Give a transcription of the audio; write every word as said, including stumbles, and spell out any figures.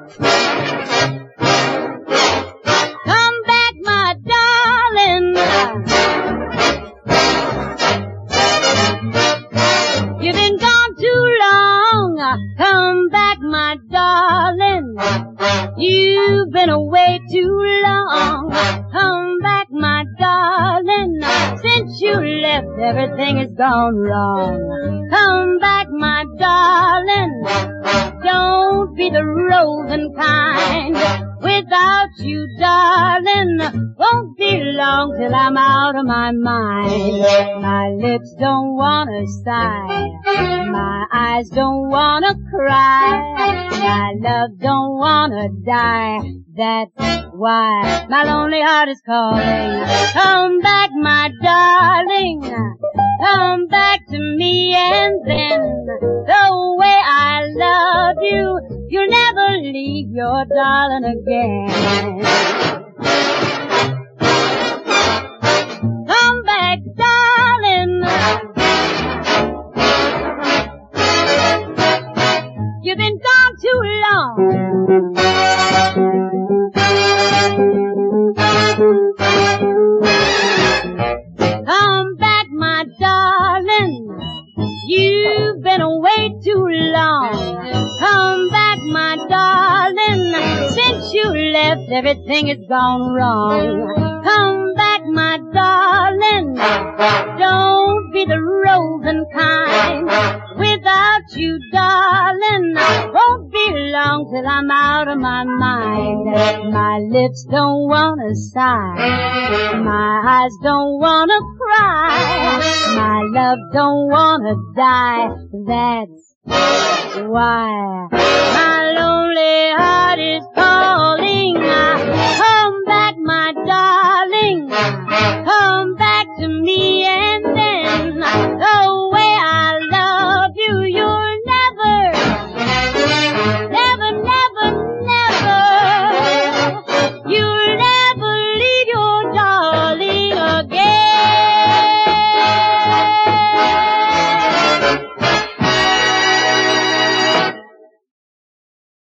Come back, my darling. You've been gone too long. Come back, my darling. You've been away too long. Come back, my darling. Since you left, everything has gone wrong. Come back, my darling. Don't be the roving kind. Without you, darling, won't be long till I'm out of my mind. My lips don't wanna sigh. My eyes don't wanna cry. My love don't wanna die. That's why my lonely heart is calling. Come back, my darling. Come back to me, and then the way I love you, you'll never leave your darling again. Come back, darling. You've been gone too long. Come back, my darling. You've been away too long. Come back, my darling. Since you left, everything has gone wrong. Come back, my darling. Don't be the roving kind. Without you, darling, won't be long till I'm out of my mind. My lips don't wanna sigh. My eyes don't wanna cry. My love don't wanna die. That's why my lonely heart is calling. Come back, my darling. Come